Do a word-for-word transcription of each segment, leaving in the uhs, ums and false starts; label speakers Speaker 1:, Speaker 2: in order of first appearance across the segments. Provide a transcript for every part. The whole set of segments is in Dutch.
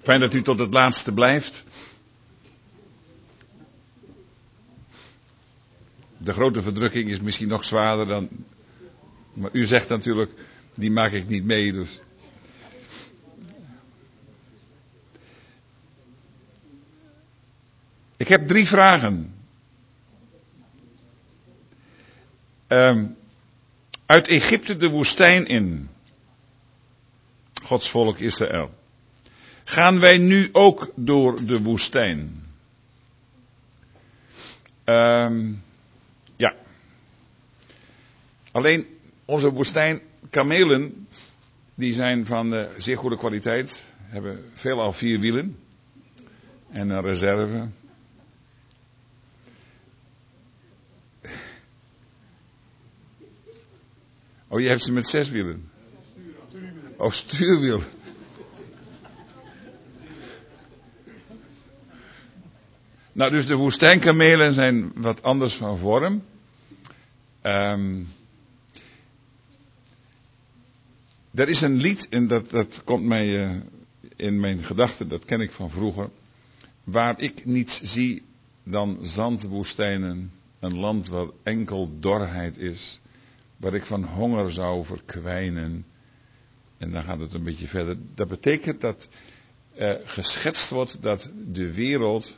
Speaker 1: Fijn dat u tot het laatste blijft. De grote verdrukking is misschien nog zwaarder dan... Maar u zegt natuurlijk, die maak ik niet mee, dus... Ik heb drie vragen. Um, uit Egypte de woestijn in. Gods volk Israël. Gaan wij nu ook door de woestijn? Um, ja. Alleen onze woestijnkamelen, die zijn van uh, zeer goede kwaliteit. Hebben veelal vier wielen. En een reserve. Oh, je hebt ze met zes wielen. Oh, stuurwiel. Nou, dus de woestijnkamelen zijn wat anders van vorm. Um, er is een lied, en dat, dat komt mij uh, in mijn gedachten, dat ken ik van vroeger. Waar ik niets zie dan zandwoestijnen, een land waar enkel dorheid is. Waar ik van honger zou verkwijnen. En dan gaat het een beetje verder. Dat betekent dat uh, geschetst wordt dat de wereld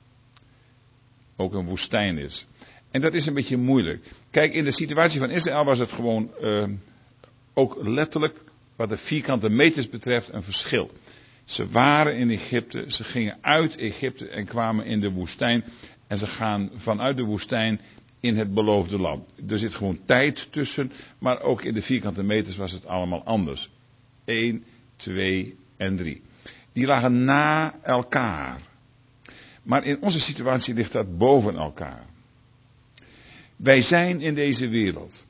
Speaker 1: ook een woestijn is. En dat is een beetje moeilijk. Kijk, in de situatie van Israël was het gewoon uh, ook letterlijk, wat de vierkante meters betreft, een verschil. Ze waren in Egypte, ze gingen uit Egypte en kwamen in de woestijn. En ze gaan vanuit de woestijn in het beloofde land. Er zit gewoon tijd tussen, maar ook in de vierkante meters was het allemaal anders. Eén, twee en drie. Die lagen na elkaar. Maar in onze situatie ligt dat boven elkaar. Wij zijn in deze wereld.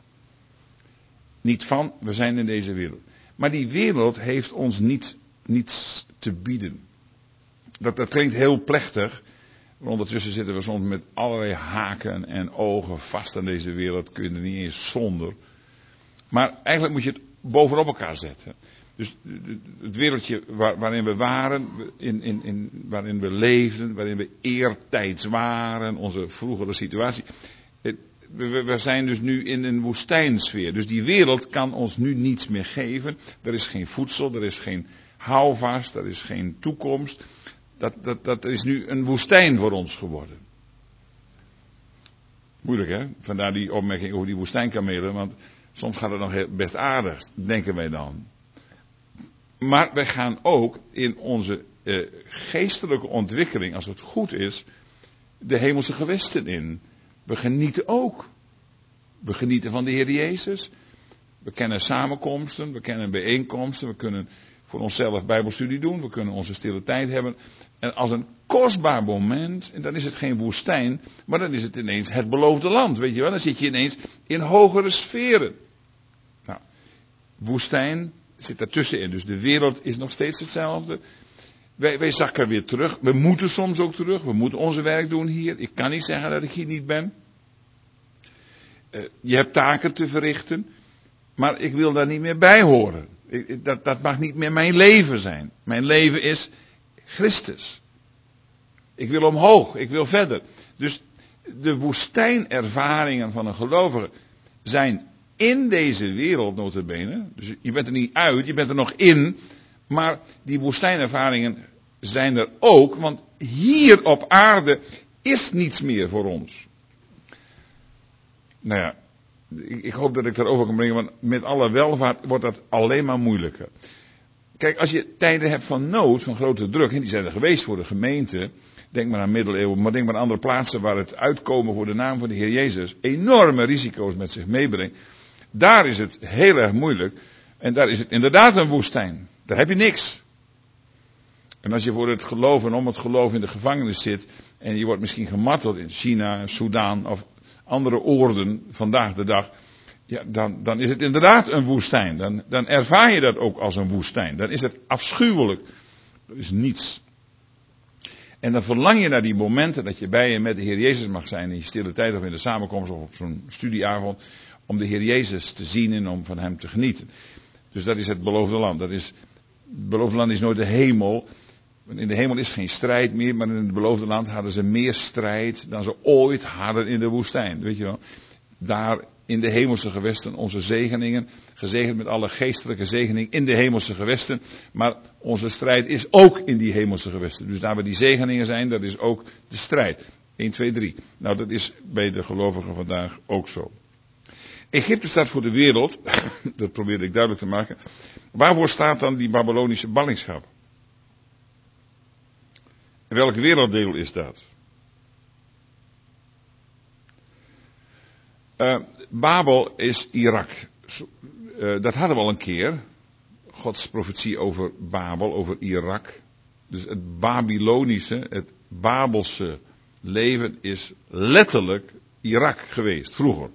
Speaker 1: Niet van, we zijn in deze wereld. Maar die wereld heeft ons niet, niets te bieden. Dat, dat klinkt heel plechtig. Ondertussen zitten we soms met allerlei haken en ogen vast aan deze wereld. Kun je er niet eens zonder. Maar eigenlijk moet je het bovenop elkaar zetten. Dus het wereldje waar, waarin we waren, in, in, in, waarin we leefden, waarin we eertijds waren, onze vroegere situatie. We, we zijn dus nu in een woestijnsfeer. Dus die wereld kan ons nu niets meer geven. Er is geen voedsel, er is geen houvast, er is geen toekomst. Dat, dat, dat is nu een woestijn voor ons geworden. Moeilijk, hè? Vandaar die opmerking over die woestijnkamelen. Want soms gaat het nog best aardig, denken wij dan. Maar wij gaan ook in onze uh, geestelijke ontwikkeling, als het goed is, de hemelse gewesten in. We genieten ook. We genieten van de Heer Jezus. We kennen samenkomsten, we kennen bijeenkomsten, we kunnen voor onszelf bijbelstudie doen, we kunnen onze stille tijd hebben. En als een kostbaar moment, en dan is het geen woestijn, maar dan is het ineens het beloofde land, weet je wel. Dan zit je ineens in hogere sferen. Nou, woestijn zit daartussenin, dus de wereld is nog steeds hetzelfde. Wij, wij zakken weer terug, we moeten soms ook terug, we moeten onze werk doen hier. Ik kan niet zeggen dat ik hier niet ben. Uh, je hebt taken te verrichten, maar ik wil daar niet meer bij horen. Ik, dat, dat mag niet meer mijn leven zijn. Mijn leven is Christus. Ik wil omhoog, ik wil verder. Dus de woestijnervaringen van een gelovige zijn in deze wereld nota bene. Dus je bent er niet uit, je bent er nog in. Maar die woestijnervaringen zijn er ook, want hier op aarde is niets meer voor ons. Nou ja, ik, ik hoop dat ik daarover kan brengen, want met alle welvaart wordt dat alleen maar moeilijker. Kijk, als je tijden hebt van nood, van grote druk, en die zijn er geweest voor de gemeente, denk maar aan middeleeuwen, maar denk maar aan andere plaatsen waar het uitkomen voor de naam van de Heer Jezus enorme risico's met zich meebrengt. Daar is het heel erg moeilijk en daar is het inderdaad een woestijn. Daar heb je niks. En als je voor het geloof en om het geloof in de gevangenis zit en je wordt misschien gemarteld in China, Soudaan of andere oorden vandaag de dag, ja, dan, dan is het inderdaad een woestijn. Dan, dan ervaar je dat ook als een woestijn. Dan is het afschuwelijk. Er is niets. En dan verlang je naar die momenten dat je bij je met de Heer Jezus mag zijn in je stille tijd of in de samenkomst of op zo'n studieavond, om de Heer Jezus te zien en om van Hem te genieten. Dus dat is het beloofde land. Dat is, het beloofde land is nooit de hemel. In de hemel is geen strijd meer, maar in het beloofde land hadden ze meer strijd dan ze ooit hadden in de woestijn. Weet je wel? Daar in de hemelse gewesten onze zegeningen, gezegend met alle geestelijke zegening in de hemelse gewesten. Maar onze strijd is ook in die hemelse gewesten. Dus daar waar die zegeningen zijn, dat is ook de strijd. één, twee, drie. Nou, dat is bij de gelovigen vandaag ook zo. Egypte staat voor de wereld, dat probeerde ik duidelijk te maken. Waarvoor staat dan die Babylonische ballingschap? En welk werelddeel is dat? Uh, Babel is Irak. Uh, dat hadden we al een keer. Gods profetie over Babel, over Irak. Dus het Babylonische, het Babelse leven is letterlijk Irak geweest, vroeger.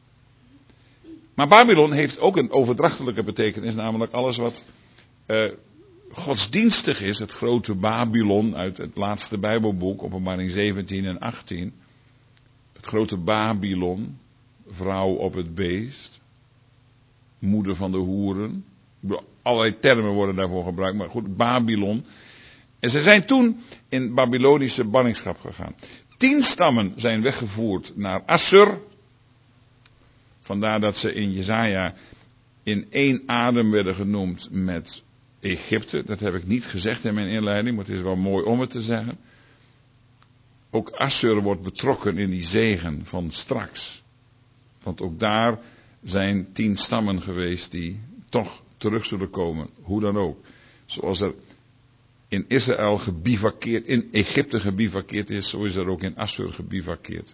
Speaker 1: Maar Babylon heeft ook een overdrachtelijke betekenis, namelijk alles wat uh, godsdienstig is. Het grote Babylon uit het laatste Bijbelboek, Openbaring zeventien en achttien. Het grote Babylon, vrouw op het beest, moeder van de hoeren. Allerlei termen worden daarvoor gebruikt, maar goed, Babylon. En ze zijn toen in Babylonische ballingschap gegaan. Tien stammen zijn weggevoerd naar Assur. Vandaar dat ze in Jesaja in één adem werden genoemd met Egypte. Dat heb ik niet gezegd in mijn inleiding, maar het is wel mooi om het te zeggen. Ook Assur wordt betrokken in die zegen van straks. Want ook daar zijn tien stammen geweest die toch terug zullen komen. Hoe dan ook. Zoals er in Israël gebivakkeerd, in Egypte gebivakkeerd is, zo is er ook in Assur gebivakkeerd.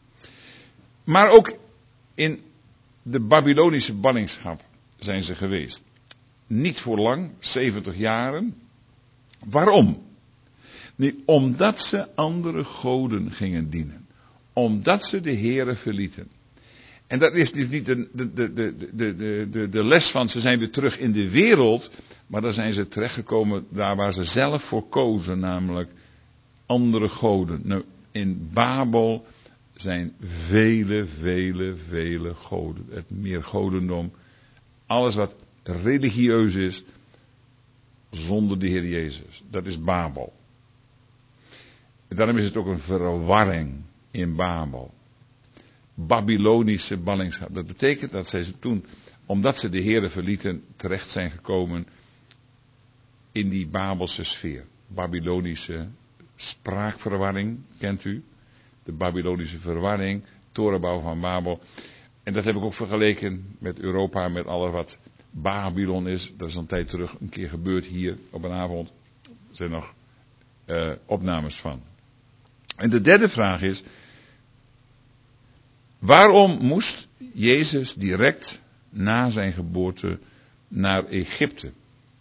Speaker 1: Maar ook in de Babylonische ballingschap zijn ze geweest. Niet voor lang, zeventig jaren. Waarom? Nee, omdat ze andere goden gingen dienen. Omdat ze de Heere verlieten. En dat is dus niet de, de, de, de, de, de, de les van ze zijn weer terug in de wereld. Maar dan zijn ze terechtgekomen daar waar ze zelf voor kozen. Namelijk andere goden. Nou, in Babel zijn vele, vele, vele goden. Het meer godendom. Alles wat religieus is. Zonder de Heer Jezus. Dat is Babel. En daarom is het ook een verwarring in Babel. Babylonische ballingschap. Dat betekent dat zij ze toen, omdat ze de Heere verlieten, terecht zijn gekomen in die Babelse sfeer. Babylonische spraakverwarring, kent u? De Babylonische verwarring, torenbouw van Babel. En dat heb ik ook vergeleken met Europa, met alles wat Babylon is. Dat is een tijd terug een keer gebeurd hier op een avond. Er zijn nog uh, opnames van. En de derde vraag is: waarom moest Jezus direct na zijn geboorte naar Egypte?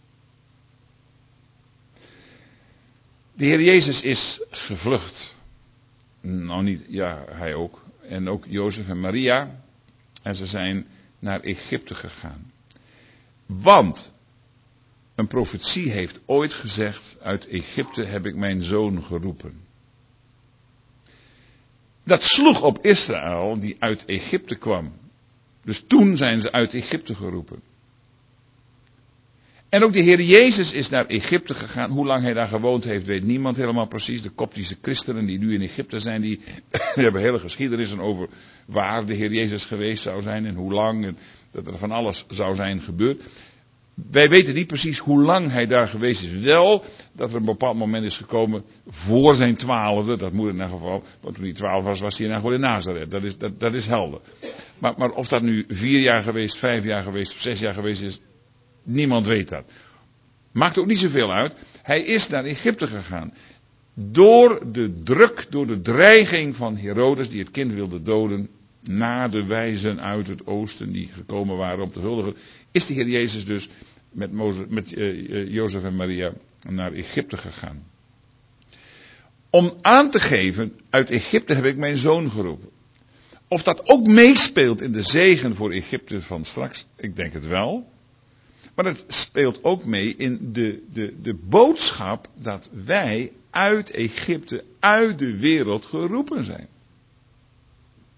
Speaker 1: De Heer Jezus is gevlucht. Nou niet, ja, hij ook. En ook Jozef en Maria. En ze zijn naar Egypte gegaan. Want een profetie heeft ooit gezegd: uit Egypte heb ik mijn zoon geroepen. Dat sloeg op Israël die uit Egypte kwam. Dus toen zijn ze uit Egypte geroepen. En ook de Heer Jezus is naar Egypte gegaan. Hoe lang hij daar gewoond heeft, weet niemand helemaal precies. De Koptische christenen die nu in Egypte zijn, die, die hebben hele geschiedenissen over waar de Heer Jezus geweest zou zijn en hoe lang. En dat er van alles zou zijn gebeurd. Wij weten niet precies hoe lang hij daar geweest is. Wel dat er een bepaald moment is gekomen voor zijn twaalfde. Dat moet in ieder geval. Want toen hij twaalf was, was hij in ieder geval in Nazareth. Dat is, dat, dat is helder. Maar, maar of dat nu vier jaar geweest, vijf jaar geweest of zes jaar geweest is. Niemand weet dat. Maakt ook niet zoveel uit. Hij is naar Egypte gegaan. Door de druk, door de dreiging van Herodes die het kind wilde doden. Na de wijzen uit het oosten die gekomen waren om te huldigen. Is de Heer Jezus dus met, Mozes, met uh, Jozef en Maria naar Egypte gegaan. Om aan te geven, uit Egypte heb ik mijn zoon geroepen. Of dat ook meespeelt in de zegen voor Egypte van straks, ik denk het wel. Maar het speelt ook mee in de, de, de boodschap dat wij uit Egypte, uit de wereld geroepen zijn.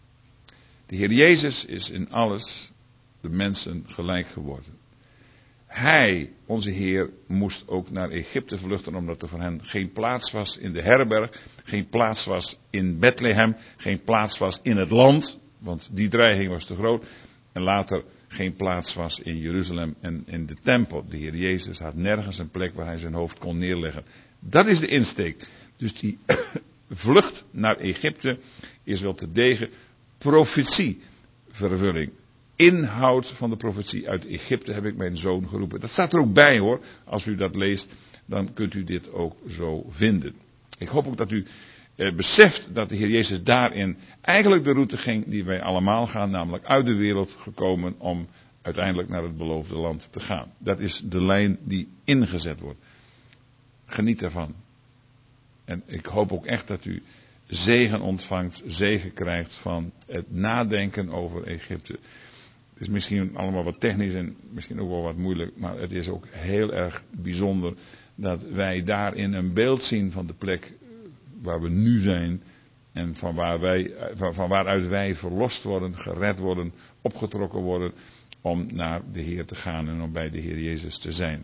Speaker 1: De Heer Jezus is in alles de mensen gelijk geworden. Hij, onze Heer, moest ook naar Egypte vluchten, omdat er voor hen geen plaats was in de herberg, geen plaats was in Bethlehem, geen plaats was in het land, want die dreiging was te groot. En later geen plaats was in Jeruzalem en in de tempel. De Heer Jezus had nergens een plek waar hij zijn hoofd kon neerleggen. Dat is de insteek. Dus die vlucht naar Egypte is wel te degen profetievervulling. Inhoud van de profetie. Uit Egypte heb ik mijn zoon geroepen. Dat staat er ook bij hoor. Als u dat leest, dan kunt u dit ook zo vinden. Ik hoop ook dat u eh, beseft dat de Heer Jezus daarin eigenlijk de route ging die wij allemaal gaan. Namelijk uit de wereld gekomen om uiteindelijk naar het beloofde land te gaan. Dat is de lijn die ingezet wordt. Geniet ervan. En ik hoop ook echt dat u zegen ontvangt, zegen krijgt van het nadenken over Egypte. Het is misschien allemaal wat technisch en misschien ook wel wat moeilijk, maar het is ook heel erg bijzonder dat wij daarin een beeld zien van de plek waar we nu zijn en van, waar wij, van, van waaruit wij verlost worden, gered worden, opgetrokken worden om naar de Heer te gaan en om bij de Heer Jezus te zijn.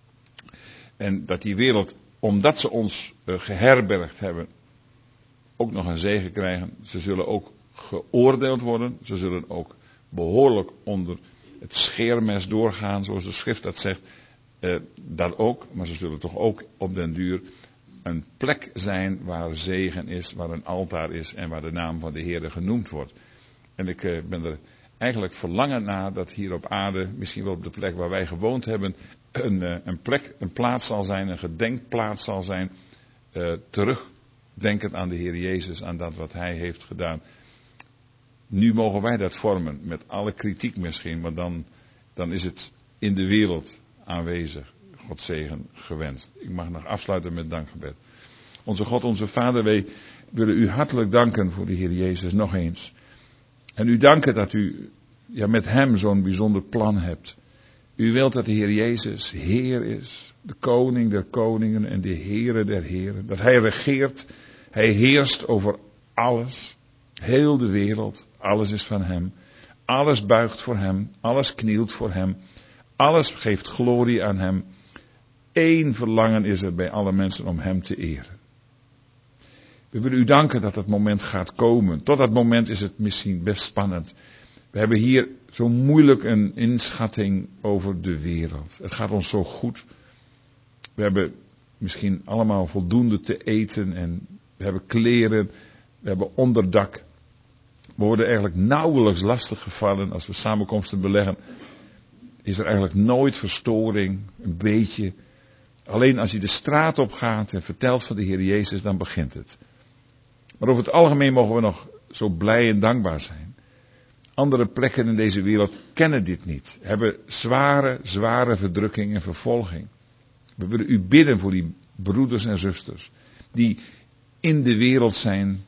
Speaker 1: En dat die wereld, omdat ze ons uh, geherbergd hebben, ook nog een zegen krijgen. Ze zullen ook geoordeeld worden. Ze zullen ook behoorlijk onder het scheermes doorgaan, zoals de schrift dat zegt. Uh, dat ook, maar ze zullen toch ook op den duur een plek zijn waar zegen is, waar een altaar is en waar de naam van de Heer genoemd wordt. En ik uh, ben er eigenlijk verlangen naar dat hier op aarde, misschien wel op de plek waar wij gewoond hebben, een, uh, een plek, een plaats zal zijn, een gedenkplaats zal zijn, uh, terugdenkend aan de Heer Jezus, aan dat wat Hij heeft gedaan. Nu mogen wij dat vormen, met alle kritiek misschien, maar dan, dan is het in de wereld aanwezig. God zegen gewenst. Ik mag nog afsluiten met dankgebed. Onze God, onze Vader, wij willen u hartelijk danken voor de Heer Jezus nog eens. En u danken dat u ja, met hem zo'n bijzonder plan hebt. U wilt dat de Heer Jezus Heer is, de koning der koningen en de Heere der heren. Dat hij regeert, hij heerst over alles, heel de wereld, alles is van hem. Alles buigt voor hem, alles knielt voor hem, alles geeft glorie aan hem. Eén verlangen is er bij alle mensen om hem te eren. We willen u danken dat dat moment gaat komen. Tot dat moment is het misschien best spannend. We hebben hier zo moeilijk een inschatting over de wereld. Het gaat ons zo goed. We hebben misschien allemaal voldoende te eten en we hebben kleren, we hebben onderdak. We worden eigenlijk nauwelijks lastig gevallen als we samenkomsten beleggen. Is er eigenlijk nooit verstoring, een beetje. Alleen als je de straat op gaat en vertelt van de Heer Jezus, dan begint het. Maar over het algemeen mogen we nog zo blij en dankbaar zijn. Andere plekken in deze wereld kennen dit niet. Hebben zware, zware verdrukking en vervolging. We willen u bidden voor die broeders en zusters. Die in de wereld zijn.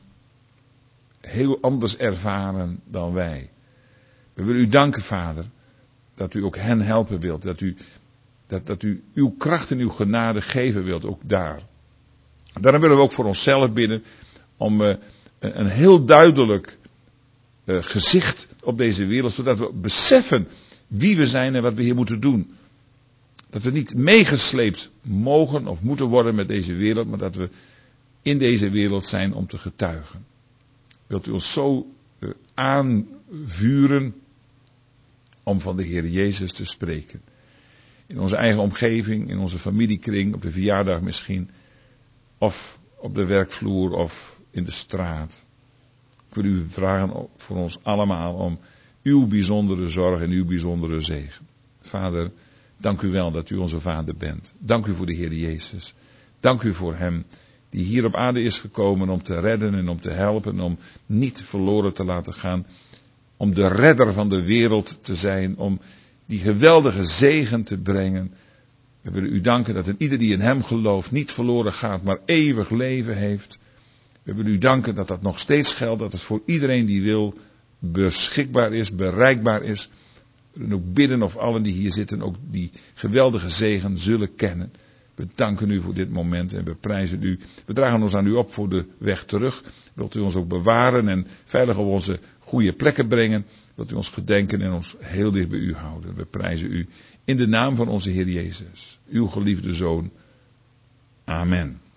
Speaker 1: Heel anders ervaren dan wij. We willen u danken, Vader. Dat u ook hen helpen wilt. Dat u, dat, dat u uw kracht en uw genade geven wilt. Ook daar. Daarom willen we ook voor onszelf bidden. Om uh, een heel duidelijk uh, gezicht op deze wereld. Zodat we beseffen wie we zijn en wat we hier moeten doen. Dat we niet meegesleept mogen of moeten worden met deze wereld. Maar dat we in deze wereld zijn om te getuigen. Wilt u ons zo uh, aanvuren om van de Heer Jezus te spreken. In onze eigen omgeving, in onze familiekring, op de verjaardag misschien. Of op de werkvloer of in de straat. Ik wil u vragen voor ons allemaal om uw bijzondere zorg en uw bijzondere zegen. Vader, dank u wel dat u onze Vader bent. Dank u voor de Heer Jezus. Dank u voor hem die hier op aarde is gekomen om te redden en om te helpen. Om niet verloren te laten gaan. Om de redder van de wereld te zijn. Om die geweldige zegen te brengen. We willen u danken dat een ieder die in hem gelooft niet verloren gaat, maar eeuwig leven heeft. We willen u danken dat dat nog steeds geldt, dat het voor iedereen die wil beschikbaar is, bereikbaar is. We willen ook bidden of allen die hier zitten ook die geweldige zegen zullen kennen. We danken u voor dit moment en we prijzen u. We dragen ons aan u op voor de weg terug. Wilt u ons ook bewaren en veilig op onze goede plekken brengen. dat u ons gedenken en ons heel dicht bij u houden. We prijzen u in de naam van onze Heer Jezus, uw geliefde Zoon. Amen.